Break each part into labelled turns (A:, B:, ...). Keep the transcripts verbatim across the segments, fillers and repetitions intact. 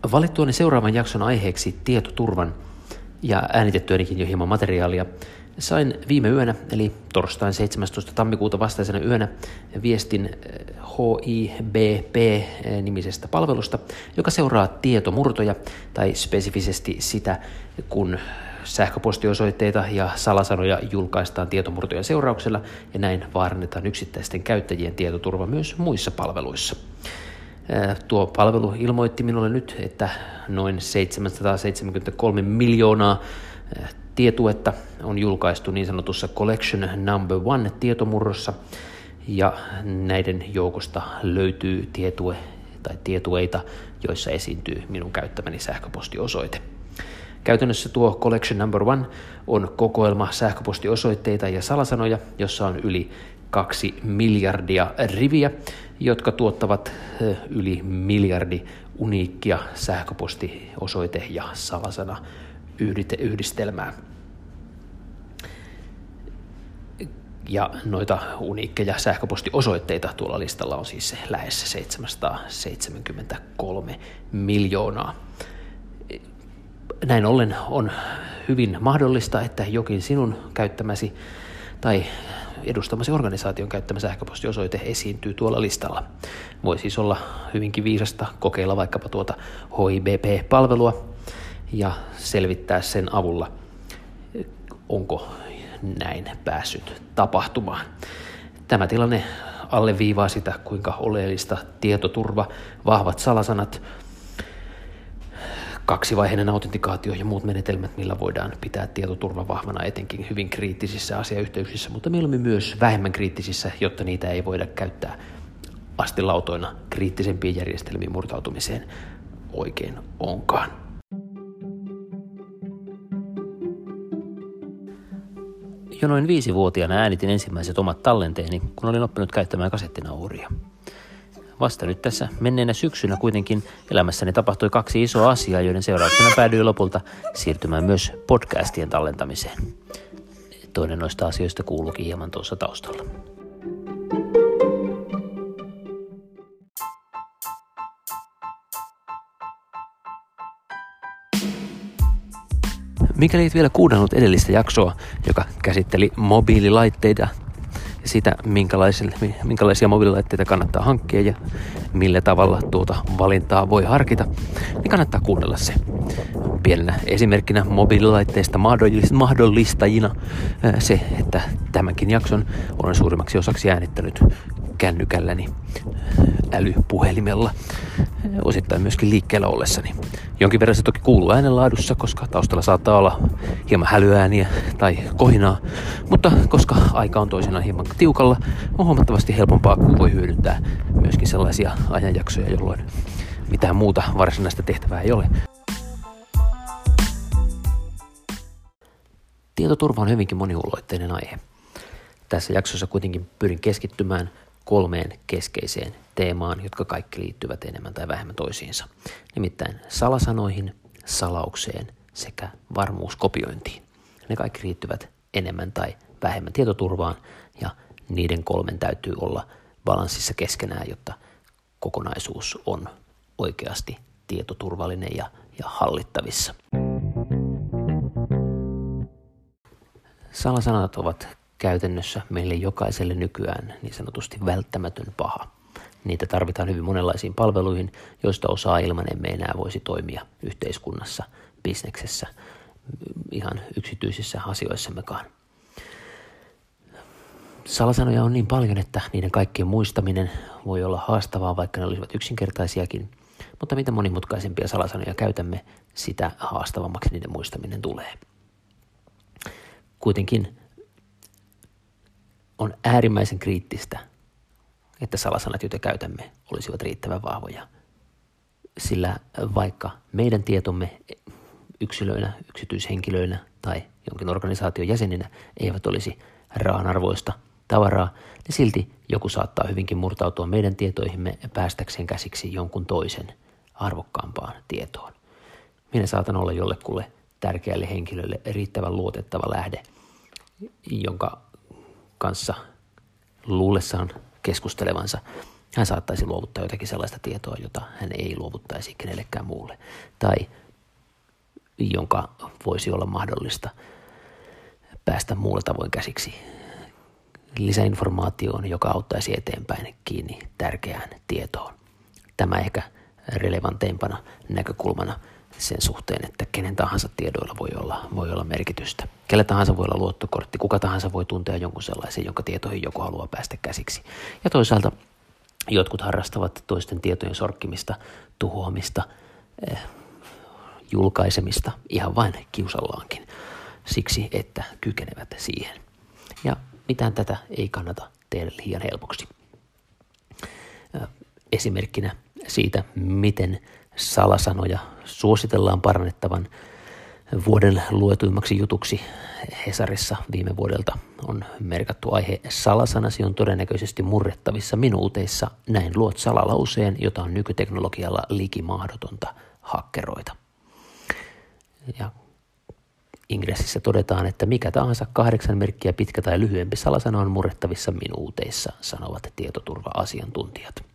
A: Valittuani seuraavan jakson aiheeksi tietoturvan ja äänitettyänikin jo hieman materiaalia, sain viime yönä, eli torstain seitsemästoista tammikuuta vastaisena yönä, viestin H I B P-nimisestä palvelusta, joka seuraa tietomurtoja, tai spesifisesti sitä, kun sähköpostiosoitteita ja salasanoja julkaistaan tietomurtojen seurauksella, ja näin vaarannetaan yksittäisten käyttäjien tietoturva myös muissa palveluissa. Tuo palvelu ilmoitti minulle nyt, että noin seitsemänsataaseitsemänkymmentäkolme miljoonaa tietuetta on julkaistu niin sanotussa Collection Number One tietomurrossa, ja näiden joukosta löytyy tietue tai tietueita, joissa esiintyy minun käyttämäni sähköpostiosoite. Käytännössä tuo Collection Number One on kokoelma sähköpostiosoitteita ja salasanoja, jossa on yli kaksi miljardia riviä, jotka tuottavat yli miljardi uniikkia sähköpostiosoite- ja salasana yhdistelmää. Ja noita uniikkeja sähköpostiosoitteita tuolla listalla on siis lähes seitsemänsataaseitsemänkymmentäkolme miljoonaa. Näin ollen on hyvin mahdollista, että jokin sinun käyttämäsi tai edustamasi organisaation käyttämä sähköpostiosoite esiintyy tuolla listalla. Voi siis olla hyvinkin viisasta kokeilla vaikkapa tuota H I B P-palvelua ja selvittää sen avulla, onko näin päässyt tapahtumaan. Tämä tilanne alleviivaa sitä, kuinka oleellista tietoturva, vahvat salasanat, kaksivaiheinen autentikaatio ja muut menetelmät, millä voidaan pitää tietoturva vahvana etenkin hyvin kriittisissä asiayhteyksissä, mutta mieluummin myös vähemmän kriittisissä, jotta niitä ei voida käyttää astilautoina kriittisempien järjestelmien murtautumiseen oikein onkaan. Jo noin viisivuotiaana äänitin ensimmäiset omat tallenteeni, kun olin oppinut käyttämään kasettinauhuria. Vasta nyt tässä menneenä syksynä kuitenkin elämässäni tapahtui kaksi isoa asiaa, joiden seurauksena päädyin lopulta siirtymään myös podcastien tallentamiseen. Toinen noista asioista kuuluukin hieman tuossa taustalla. Mikäli et vielä kuunnellut edellistä jaksoa, joka käsitteli mobiililaitteita ja sitä, minkälaisia mobiililaitteita kannattaa hankkia ja millä tavalla tuota valintaa voi harkita, niin kannattaa kuunnella se. Pienenä esimerkkinä mobiililaitteista mahdollistajina se, että tämänkin jakson olen suurimmaksi osaksi äänittänyt kännykälläni älypuhelimella, osittain myöskin liikkeellä ollessani. Jonkin verran se toki kuuluu äänenlaadussa, koska taustalla saattaa olla hieman hälyääniä tai kohinaa, mutta koska aika on toisinaan hieman tiukalla, on huomattavasti helpompaa, kun voi hyödyntää myöskin sellaisia ajanjaksoja, jolloin mitään muuta varsinaista tehtävää ei ole. Tietoturva on hyvinkin moniulotteinen aihe. Tässä jaksossa kuitenkin pyrin keskittymään kolmeen keskeiseen teemaan, jotka kaikki liittyvät enemmän tai vähemmän toisiinsa. Nimittäin salasanoihin, salaukseen sekä varmuuskopiointiin. Ne kaikki liittyvät enemmän tai vähemmän tietoturvaan, ja niiden kolmen täytyy olla balanssissa keskenään, jotta kokonaisuus on oikeasti tietoturvallinen ja, ja hallittavissa. Salasanat ovat käytännössä meille jokaiselle nykyään niin sanotusti välttämätön paha. Niitä tarvitaan hyvin monenlaisiin palveluihin, joista osaa ilman emme enää voisi toimia yhteiskunnassa, bisneksessä, ihan yksityisissä asioissammekaan. Salasanoja on niin paljon, että niiden kaikkien muistaminen voi olla haastavaa, vaikka ne olisivat yksinkertaisiakin, mutta mitä monimutkaisempia salasanoja käytämme, sitä haastavammaksi niiden muistaminen tulee. Kuitenkin on äärimmäisen kriittistä, että salasanat, joita käytämme, olisivat riittävän vahvoja. Sillä vaikka meidän tietomme yksilöinä, yksityishenkilöinä tai jonkin organisaation jäseninä eivät olisi rahanarvoista tavaraa, niin silti joku saattaa hyvinkin murtautua meidän tietoihimme päästäkseen käsiksi jonkun toisen arvokkaampaan tietoon. Minä saatan olla jollekulle tärkeälle henkilölle riittävän luotettava lähde, jonka kanssa luullessaan keskustelevansa Hän saattaisi luovuttaa jotakin sellaista tietoa, jota hän ei luovuttaisi kenellekään muulle, tai jonka voisi olla mahdollista päästä muulla tavoin käsiksi lisäinformaatioon, joka auttaisi eteenpäin kiinni tärkeään tietoon. Tämä ehkä relevanteimpana näkökulmana sen suhteen, että kenen tahansa tiedoilla voi olla, voi olla merkitystä. Kellä tahansa voi olla luottokortti, kuka tahansa voi tuntea jonkun sellaisen, jonka tietoihin joku haluaa päästä käsiksi. Ja toisaalta jotkut harrastavat toisten tietojen sorkkimista, tuhoamista, eh, julkaisemista ihan vain kiusallaankin siksi, että kykenevät siihen. Ja mitään tätä ei kannata tehdä liian helpoksi. Esimerkkinä siitä, miten salasanoja suositellaan parannettavan vuoden luetuimmaksi jutuksi Hesarissa viime vuodelta on merkattu aihe "Salasanasi on todennäköisesti murrettavissa minuuteissa, näin luot salalauseen, jota on nykyteknologialla liki mahdotonta hakkeroida". Ja ingressissä todetaan, että mikä tahansa kahdeksan merkkiä pitkä tai lyhyempi salasana on murrettavissa minuuteissa, sanovat tietoturva-asiantuntijat.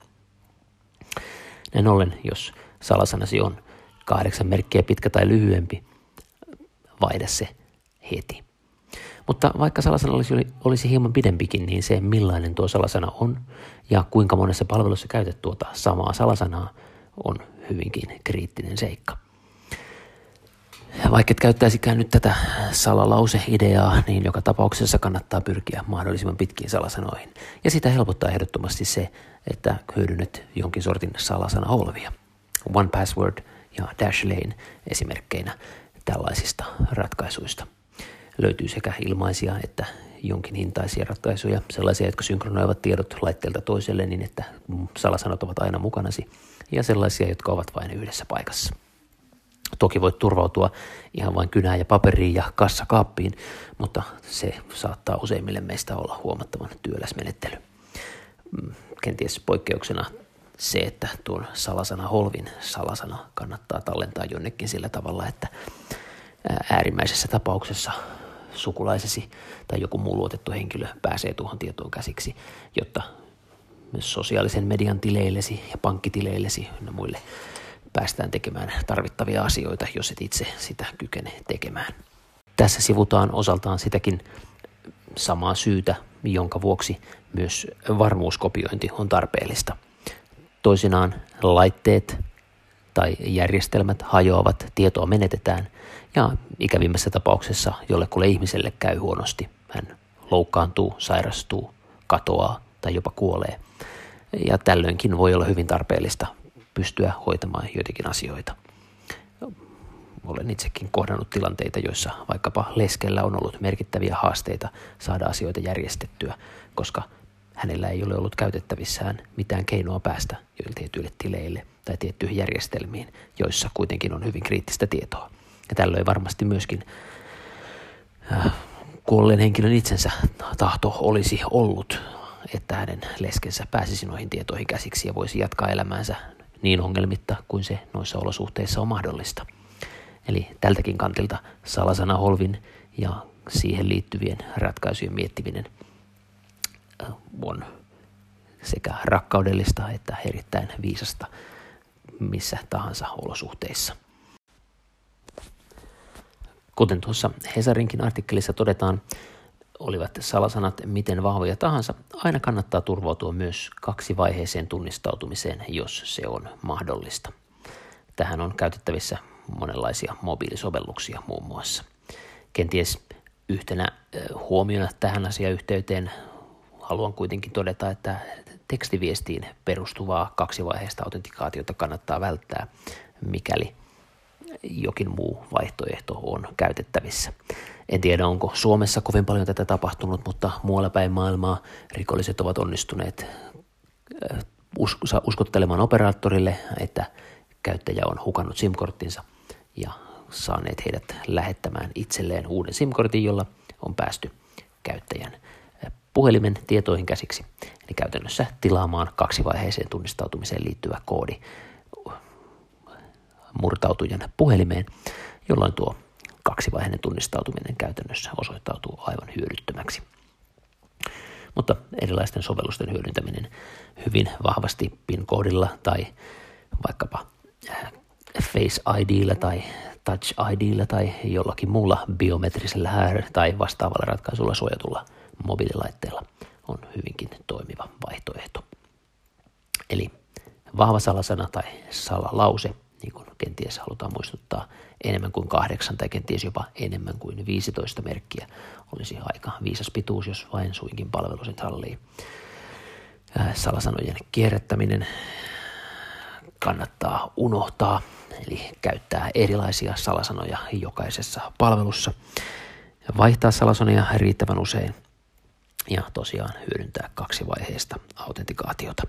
A: Näin ollen, jos salasanasi on kahdeksan merkkiä pitkä tai lyhyempi, vaihda se heti. Mutta vaikka salasana olisi, olisi hieman pidempikin, niin se millainen tuo salasana on ja kuinka monessa palvelussa käytät tuota samaa salasanaa on hyvinkin kriittinen seikka. Vaikka et käyttäisikään nyt tätä salalause-ideaa, niin joka tapauksessa kannattaa pyrkiä mahdollisimman pitkiin salasanoihin. Ja sitä helpottaa ehdottomasti se, että hyödynnet jonkin sortin salasanaholvia. One Password ja Dashlane esimerkkeinä tällaisista ratkaisuista. Löytyy sekä ilmaisia että jonkin hintaisia ratkaisuja, sellaisia, jotka synkronoivat tiedot laitteelta toiselle niin, että salasanat ovat aina mukanasi, ja sellaisia, jotka ovat vain yhdessä paikassa. Toki voit turvautua ihan vain kynään ja paperiin ja kassakaappiin, mutta se saattaa useimmille meistä olla huomattavan työläs menettely. Kenties poikkeuksena se, että tuon salasana holvin salasana kannattaa tallentaa jonnekin sillä tavalla, että äärimmäisessä tapauksessa sukulaisesi tai joku muu luotettu henkilö pääsee tuohon tietoon käsiksi, jotta myös sosiaalisen median tileillesi ja pankkitileillesi ja muille päästään tekemään tarvittavia asioita, jos et itse sitä kykene tekemään. Tässä sivutaan osaltaan sitäkin samaa syytä, jonka vuoksi myös varmuuskopiointi on tarpeellista. Toisinaan laitteet tai järjestelmät hajoavat, tietoa menetetään ja ikävimmässä tapauksessa jollekulle ihmiselle käy huonosti. Hän loukkaantuu, sairastuu, katoaa tai jopa kuolee. Ja tällöinkin voi olla hyvin tarpeellista pystyä hoitamaan joitakin asioita. Olen itsekin kohdannut tilanteita, joissa vaikkapa leskellä on ollut merkittäviä haasteita saada asioita järjestettyä, koska hänellä ei ole ollut käytettävissään mitään keinoa päästä tietyille tileille tai tiettyihin järjestelmiin, joissa kuitenkin on hyvin kriittistä tietoa. Ja tällöin varmasti myöskin äh, kuolleen henkilön itsensä tahto olisi ollut, että hänen leskensä pääsisi noihin tietoihin käsiksi ja voisi jatkaa elämäänsä niin ongelmitta kuin se noissa olosuhteissa on mahdollista. Eli tältäkin kantilta salasanaholvin ja siihen liittyvien ratkaisujen miettiminen on sekä rakkaudellista että erittäin viisasta missä tahansa olosuhteissa. Kuten tuossa Hesarinkin artikkelissa todetaan, olivat salasanat miten vahvoja tahansa, aina kannattaa turvautua myös kaksivaiheiseen tunnistautumiseen, jos se on mahdollista. Tähän on käytettävissä monenlaisia mobiilisovelluksia muun muassa. Kenties yhtenä huomiona tähän asiayhteyteen haluan kuitenkin todeta, että tekstiviestiin perustuvaa kaksivaiheista autentikaatiota kannattaa välttää, mikäli jokin muu vaihtoehto on käytettävissä. En tiedä, onko Suomessa kovin paljon tätä tapahtunut, mutta muualla päin maailmaa rikolliset ovat onnistuneet uskottelemaan operaattorille, että käyttäjä on hukannut SIM-korttinsa ja saaneet heidät lähettämään itselleen uuden SIM-kortin, jolla on päästy käyttäjän puhelimen tietoihin käsiksi. Eli käytännössä tilaamaan kaksivaiheiseen tunnistautumiseen liittyvä koodi murtautujan puhelimeen, jolloin tuo kaksivaiheinen tunnistautuminen käytännössä osoittautuu aivan hyödyttömäksi. mutta erilaisten sovellusten hyödyntäminen hyvin vahvasti PIN-koodilla tai vaikkapa Face I D:llä tai Touch I D:llä tai jollakin muulla biometrisellä tai vastaavalla ratkaisulla suojatulla mobiililaitteella on hyvinkin toimiva vaihtoehto. Eli vahva salasana tai salalause, niin kuin kenties halutaan muistuttaa, enemmän kuin kahdeksan tai kenties jopa enemmän kuin viisitoista merkkiä olisi aika viisas pituus, jos vain suinkin palvelu sen sallii. Salasanojen kierrättäminen kannattaa unohtaa, eli käyttää erilaisia salasanoja jokaisessa palvelussa, vaihtaa salasanoja riittävän usein ja tosiaan hyödyntää kaksivaiheista autentikaatiota.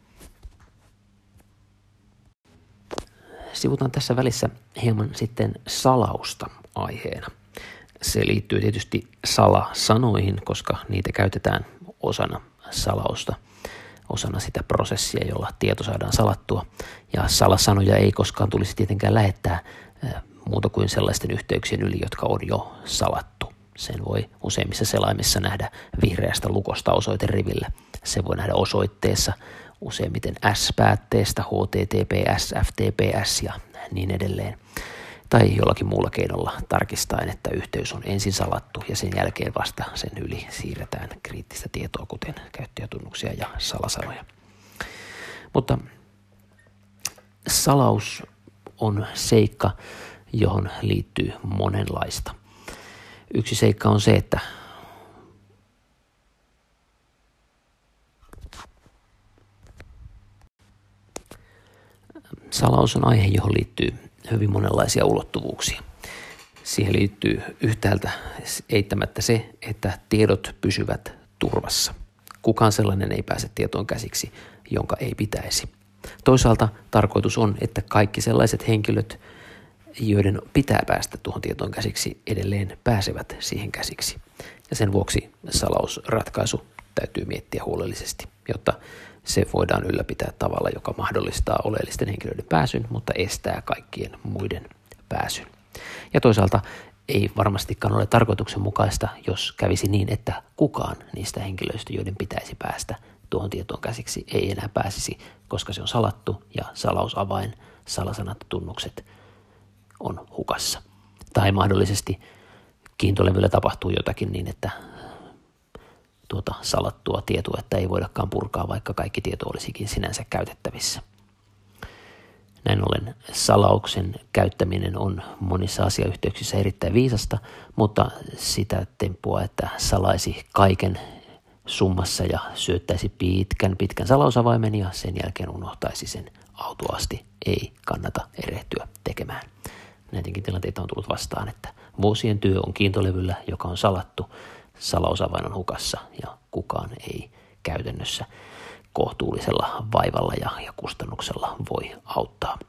A: Sivutaan tässä välissä hieman sitten salausta aiheena. Se liittyy tietysti salasanoihin, koska niitä käytetään osana salausta, osana sitä prosessia, jolla tieto saadaan salattua. Ja salasanoja ei koskaan tulisi tietenkään lähettää muuta kuin sellaisten yhteyksien yli, jotka on jo salattu. Sen voi useimmissa selaimissa nähdä vihreästä lukosta osoiterivillä. Se voi nähdä osoitteessa useimmiten S-päätteestä, H T T P S, F T P S ja niin edelleen. Tai jollakin muulla keinolla tarkistaen, että yhteys on ensin salattu ja sen jälkeen vasta sen yli siirretään kriittistä tietoa, kuten käyttäjätunnuksia ja salasanoja. Mutta salaus on seikka, johon liittyy monenlaista. Yksi seikka on se, että salaus on aihe, johon liittyy hyvin monenlaisia ulottuvuuksia. Siihen liittyy yhtäältä eittämättä se, että tiedot pysyvät turvassa. Kukaan sellainen ei pääse tietoon käsiksi, jonka ei pitäisi. Toisaalta tarkoitus on, että kaikki sellaiset henkilöt, joiden pitää päästä tuohon tietoon käsiksi, edelleen pääsevät siihen käsiksi. Ja sen vuoksi salausratkaisu täytyy miettiä huolellisesti, jotta se voidaan ylläpitää tavalla, joka mahdollistaa oleellisten henkilöiden pääsyn, mutta estää kaikkien muiden pääsyn. Ja toisaalta ei varmastikaan ole tarkoituksenmukaista, jos kävisi niin, että kukaan niistä henkilöistä, joiden pitäisi päästä tuohon tietoon käsiksi, ei enää pääsisi, koska se on salattu ja salausavain, salasanat, tunnukset on hukassa. Tai mahdollisesti kiintolevyllä tapahtuu jotakin niin, että tuota salattua tietoa, että ei voidakaan purkaa, vaikka kaikki tieto olisikin sinänsä käytettävissä. Näin ollen salauksen käyttäminen on monissa asiayhteyksissä erittäin viisasta, mutta sitä temppua, että salaisi kaiken summassa ja syöttäisi pitkän pitkän salausavaimen ja sen jälkeen unohtaisi sen autuaasti, ei kannata erehtyä tekemään. Näidenkin tilanteita on tullut vastaan, että vuosien työ on kiintolevyllä, joka on salattu, salausavain on hukassa ja kukaan ei käytännössä kohtuullisella vaivalla ja, ja kustannuksella voi auttaa.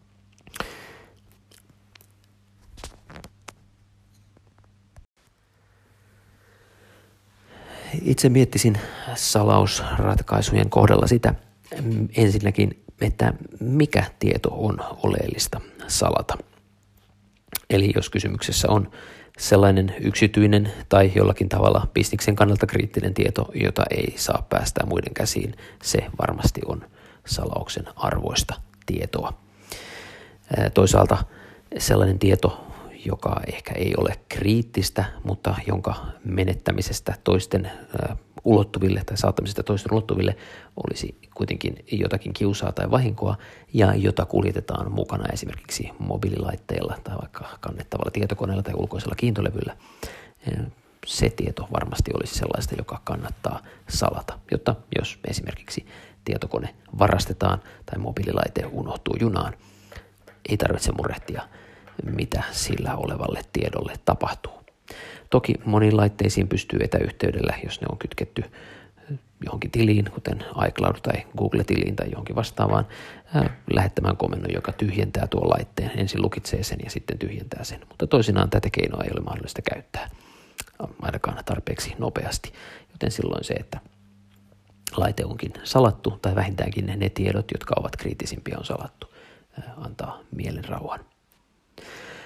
A: Itse miettisin salausratkaisujen kohdalla sitä ensinnäkin, että mikä tieto on oleellista salata. Eli jos kysymyksessä on sellainen yksityinen tai jollakin tavalla bisniksen kannalta kriittinen tieto, jota ei saa päästää muiden käsiin, se varmasti on salauksen arvoista tietoa. Toisaalta sellainen tieto, joka ehkä ei ole kriittistä, mutta jonka menettämisestä toisten ulottuville tai saattamisesta toisten ulottuville olisi kuitenkin jotakin kiusaa tai vahinkoa ja jota kuljetetaan mukana esimerkiksi mobiililaitteilla tai vaikka kannettavalla tietokoneella tai ulkoisella kiintolevyllä. Se tieto varmasti olisi sellaista, joka kannattaa salata, jotta jos esimerkiksi tietokone varastetaan tai mobiililaite unohtuu junaan, ei tarvitse murehtia, mitä sillä olevalle tiedolle tapahtuu. Toki moniin laitteisiin pystyy etäyhteydellä, jos ne on kytketty johonkin tiliin, kuten iCloud tai Google-tiliin tai johonkin vastaavaan, lähettämään komennon, joka tyhjentää tuon laitteen. Ensin lukitsee sen ja sitten tyhjentää sen, mutta toisinaan tätä keinoa ei ole mahdollista käyttää ainakaan tarpeeksi nopeasti, joten silloin se, että laite onkin salattu tai vähintäänkin ne tiedot, jotka ovat kriittisimpiä, on salattu, antaa mielen rauhan.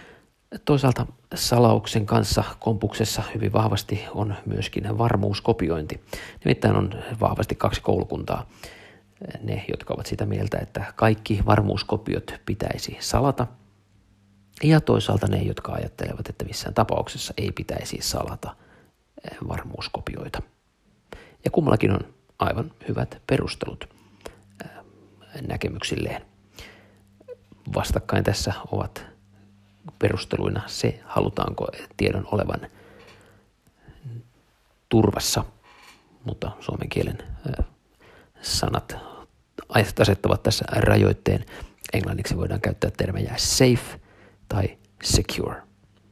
A: Toisaalta salauksen kanssa kompuksessa hyvin vahvasti on myöskin varmuuskopiointi. Nimittäin on vahvasti kaksi koulukuntaa. Ne, jotka ovat sitä mieltä, että kaikki varmuuskopiot pitäisi salata, ja toisaalta ne, jotka ajattelevat, että missään tapauksessa ei pitäisi salata varmuuskopioita. Ja kummallakin on aivan hyvät perustelut näkemyksilleen. Vastakkain tässä ovat perusteluina se, halutaanko tiedon olevan turvassa, mutta suomen kielen sanat asettavat tässä rajoitteen. Englanniksi voidaan käyttää termejä safe tai secure.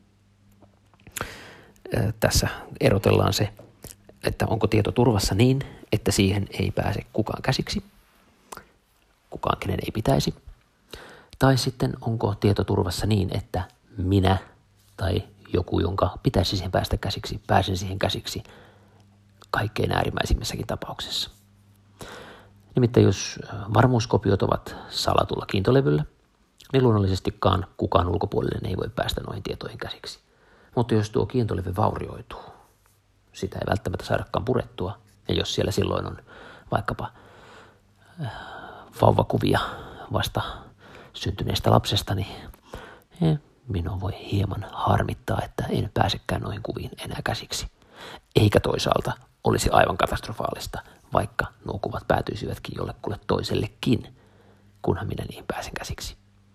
A: Tässä erotellaan se, että onko tieto turvassa niin, että siihen ei pääse kukaan käsiksi, kukaan kenen ei pitäisi, tai sitten onko tieto turvassa niin, että minä tai joku, jonka pitäisi siihen päästä käsiksi, pääsen siihen käsiksi kaikkein äärimmäisimmässäkin tapauksessa. Nimittäin jos varmuuskopiot ovat salatulla kiintolevyllä, niin luonnollisestikaan kukaan ulkopuolinen ei voi päästä noihin tietoihin käsiksi. Mutta jos tuo kiintolevy vaurioituu, sitä ei välttämättä saadakaan purettua, ja jos siellä silloin on vaikkapa vauvakuvia vasta syntyneestä lapsesta, niin minua voi hieman harmittaa, että en pääsekään noihin kuviin enää käsiksi. Eikä toisaalta olisi aivan katastrofaalista, vaikka nuo kuvat päätyisivätkin jollekulle toisellekin, kunhan minä niihin pääsen käsiksi.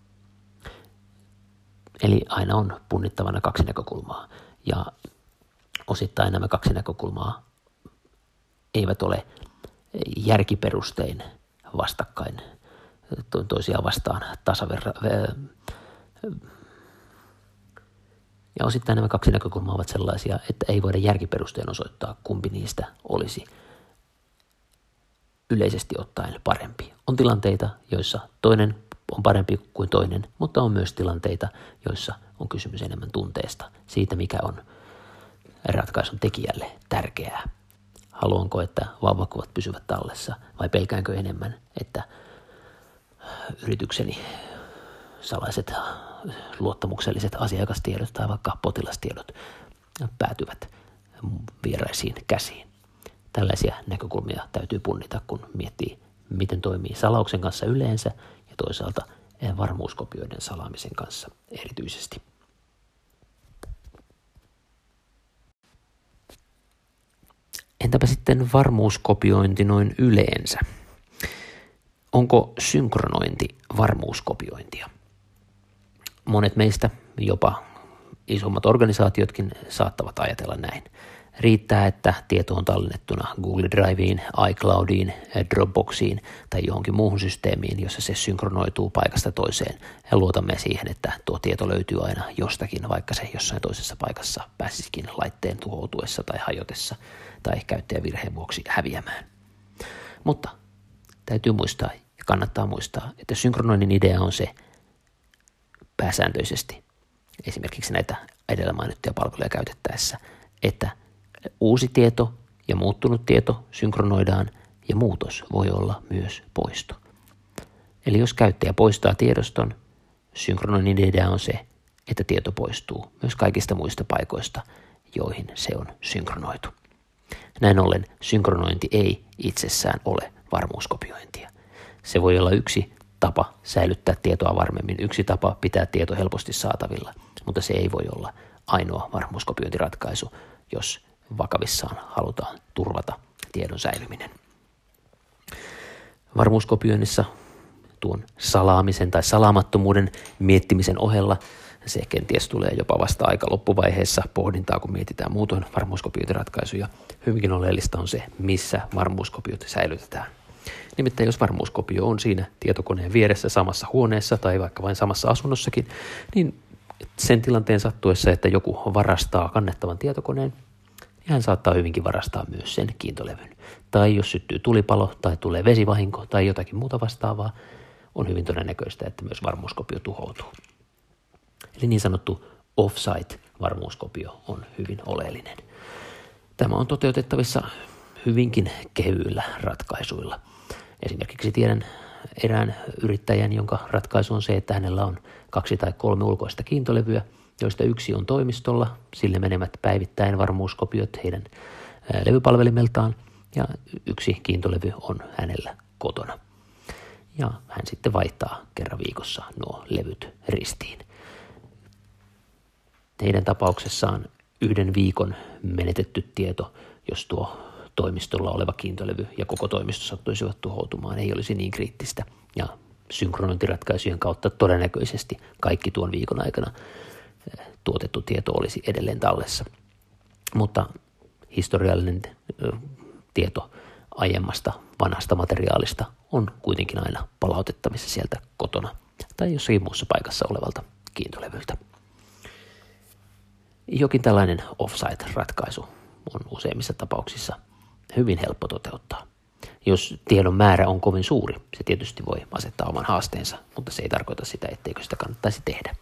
A: Eli aina on punnittavana kaksi näkökulmaa, ja osittain nämä kaksi näkökulmaa eivät ole järkiperustein vastakkain toisiaan vastaan tasaverra. Ja osittain nämä kaksi näkökulmaa ovat sellaisia, että ei voida järkiperustein osoittaa, kumpi niistä olisi yleisesti ottaen parempi. On tilanteita, joissa toinen on parempi kuin toinen, mutta on myös tilanteita, joissa on kysymys enemmän tunteesta, siitä mikä on ratkaisun tekijälle tärkeää. Haluanko, että vauvakuvat pysyvät tallessa vai pelkäänkö enemmän, että yritykseni salaiset luottamukselliset asiakastiedot tai vaikka potilastiedot päätyvät vieraisiin käsiin. Tällaisia näkökulmia täytyy punnita, kun miettii, miten toimii salauksen kanssa yleensä ja toisaalta varmuuskopioiden salaamisen kanssa erityisesti. Entäpä sitten varmuuskopiointi noin yleensä? Onko synkronointi varmuuskopiointia? Monet meistä, jopa isommat organisaatiotkin, saattavat ajatella näin. Riittää, että tieto on tallennettuna Google Driveen, iCloudiin, Dropboxiin tai johonkin muuhun systeemiin, jossa se synkronoituu paikasta toiseen, ja luotamme siihen, että tuo tieto löytyy aina jostakin, vaikka se jossain toisessa paikassa pääsisikin laitteen tuhoutuessa tai hajotessa tai käyttäjävirheen vuoksi häviämään. Mutta täytyy muistaa ja kannattaa muistaa, että synkronoinnin idea on se pääsääntöisesti, esimerkiksi näitä edellä mainittuja palveluja käytettäessä, että uusi tieto ja muuttunut tieto synkronoidaan ja muutos voi olla myös poisto. Eli jos käyttäjä poistaa tiedoston, synkronoinnin idea on se, että tieto poistuu myös kaikista muista paikoista, joihin se on synkronoitu. Näin ollen synkronointi ei itsessään ole varmuuskopiointia. Se voi olla yksi tapa säilyttää tietoa varmemmin, yksi tapa pitää tieto helposti saatavilla, mutta se ei voi olla ainoa varmuuskopiointiratkaisu, jos vakavissaan halutaan turvata tiedon säilyminen. Varmuuskopioinnissa tuon salaamisen tai salaamattomuuden miettimisen ohella se kenties tulee jopa vasta aika loppuvaiheessa pohdintaa, kun mietitään muutoin varmuuskopiointiratkaisuja. Hyvinkin oleellista on se, missä varmuuskopiot säilytetään. Nimittäin jos varmuuskopio on siinä tietokoneen vieressä samassa huoneessa tai vaikka vain samassa asunnossakin, niin sen tilanteen sattuessa, että joku varastaa kannettavan tietokoneen, niin hän saattaa hyvinkin varastaa myös sen kiintolevyn. Tai jos syttyy tulipalo tai tulee vesivahinko tai jotakin muuta vastaavaa, on hyvin todennäköistä, että myös varmuuskopio tuhoutuu. Eli niin sanottu off-site-varmuuskopio on hyvin oleellinen. Tämä on toteutettavissa hyvinkin kevyillä ratkaisuilla. Esimerkiksi tiedän erään yrittäjän, jonka ratkaisu on se, että hänellä on kaksi tai kolme ulkoista kiintolevyä, joista yksi on toimistolla, sille menevät päivittäin varmuuskopiot heidän levypalvelimeltaan, ja yksi kiintolevy on hänellä kotona. Ja hän sitten vaihtaa kerran viikossa nuo levyt ristiin. Heidän tapauksessaan yhden viikon menetetty tieto, jos tuo toimistolla oleva kiintolevy ja koko toimisto sattuisivat tuhoutumaan, ei olisi niin kriittistä. Ja synkronointiratkaisujen kautta todennäköisesti kaikki tuon viikon aikana tuotettu tieto olisi edelleen tallessa. Mutta historiallinen tieto aiemmasta vanhasta materiaalista on kuitenkin aina palautettavissa sieltä kotona tai jossakin muussa paikassa olevalta kiintolevyltä. Jokin tällainen offsite-ratkaisu on useimmissa tapauksissa hyvin helppo toteuttaa. Jos tiedon määrä on kovin suuri, se tietysti voi asettaa oman haasteensa, mutta se ei tarkoita sitä, etteikö sitä kannattaisi tehdä.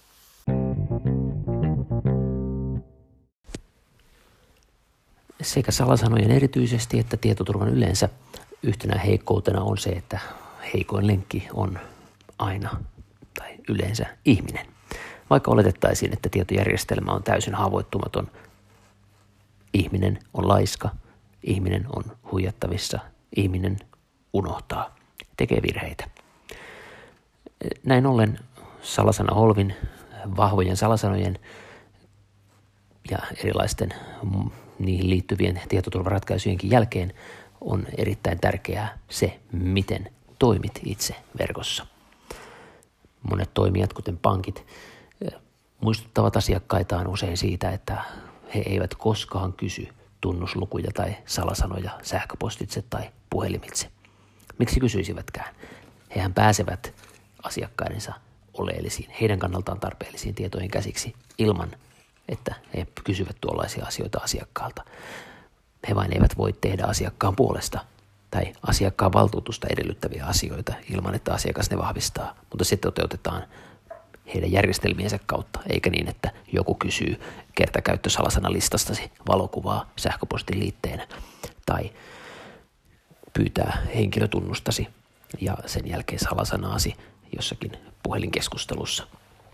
A: Sekä salasanojen erityisesti että tietoturvan yleensä yhtenä heikkoutena on se, että heikoin lenkki on aina tai yleensä ihminen. Vaikka oletettaisiin, että tietojärjestelmä on täysin haavoittumaton, ihminen on laiska, ihminen on huijattavissa, ihminen unohtaa, tekee virheitä. Näin ollen salasanaholvin, vahvojen salasanojen ja erilaisten niihin liittyvien tietoturvaratkaisujenkin jälkeen on erittäin tärkeää se, miten toimit itse verkossa. Monet toimijat, kuten pankit, muistuttavat asiakkaitaan usein siitä, että he eivät koskaan kysy tunnuslukuja tai salasanoja sähköpostitse tai puhelimitse. Miksi kysyisivätkään? Hehän pääsevät asiakkaidensa oleellisiin, heidän kannaltaan tarpeellisiin tietoihin käsiksi ilman, että he kysyvät tuollaisia asioita asiakkaalta. He vain eivät voi tehdä asiakkaan puolesta tai asiakkaan valtuutusta edellyttäviä asioita ilman, että asiakas ne vahvistaa, mutta se toteutetaan heidän järjestelmiensä kautta, eikä niin, että joku kysyy kertakäyttösalasanalistastasi valokuvaa sähköpostin liitteenä tai pyytää henkilötunnustasi ja sen jälkeen salasanaasi jossakin puhelinkeskustelussa.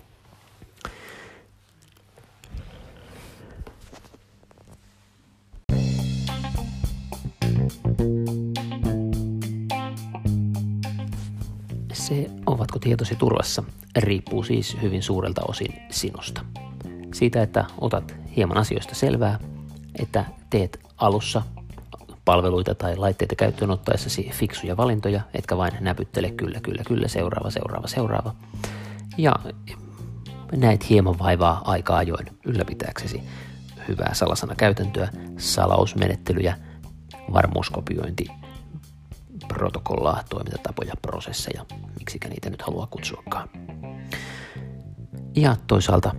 A: Se, ovatko tietosi turvassa, riippuu siis hyvin suurelta osin sinusta. Siitä, että otat hieman asioista selvää, että teet alussa palveluita tai laitteita käyttöön ottaessasi fiksuja valintoja, etkä vain näpyttele kyllä, kyllä, kyllä, seuraava, seuraava, seuraava. Ja näet hieman vaivaa aika ajoin ylläpitääksesi hyvää salasanakäytäntöä, salausmenettelyjä, varmuuskopiointi, protokollaa, toimintatapoja, prosesseja, miksikä niitä nyt haluaa kutsuakaan. Ja toisaalta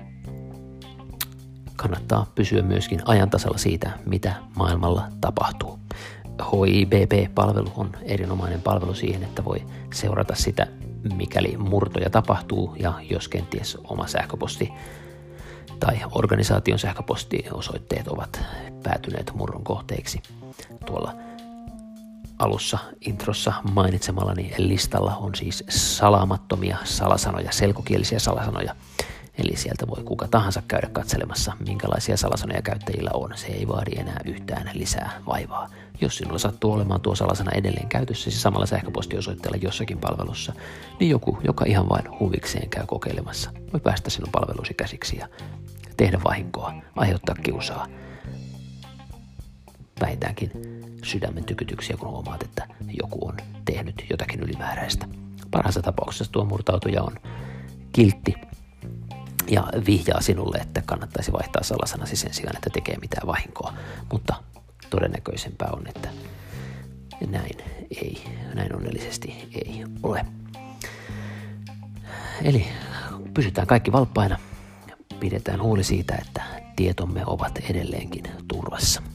A: kannattaa pysyä myöskin ajan tasalla siitä, mitä maailmalla tapahtuu. H I B P-palvelu on erinomainen palvelu siihen, että voi seurata sitä, mikäli murtoja tapahtuu ja jos kenties oma sähköposti tai organisaation sähköpostiosoitteet ovat päätyneet murron kohteiksi. Tuolla alussa introssa mainitsemallani listalla on siis salaamattomia salasanoja, selkokielisiä salasanoja. Eli sieltä voi kuka tahansa käydä katselemassa, minkälaisia salasanoja käyttäjillä on. Se ei vaadi enää yhtään lisää vaivaa. Jos sinulla sattuu olemaan tuo salasana edelleen käytössäsi samalla sähköpostiosoitteella jossakin palvelussa, niin joku, joka ihan vain huvikseen käy kokeilemassa, voi päästä sinun palvelusi käsiksi ja tehdä vahinkoa, aiheuttaa kiusaa. Vähintäänkin sydämen tykytyksiä, kun huomaat, että joku on tehnyt jotakin ylimääräistä. Parhaassa tapauksessa tuo murtautuja on kiltti ja vihjaa sinulle, että kannattaisi vaihtaa salasanasi sen sijaan, että tekee mitään vahinkoa. Mutta todennäköisempää on, että näin ei, näin onnellisesti ei ole. Eli pysytään kaikki valppaina ja pidetään huoli siitä, että tietomme ovat edelleenkin turvassa.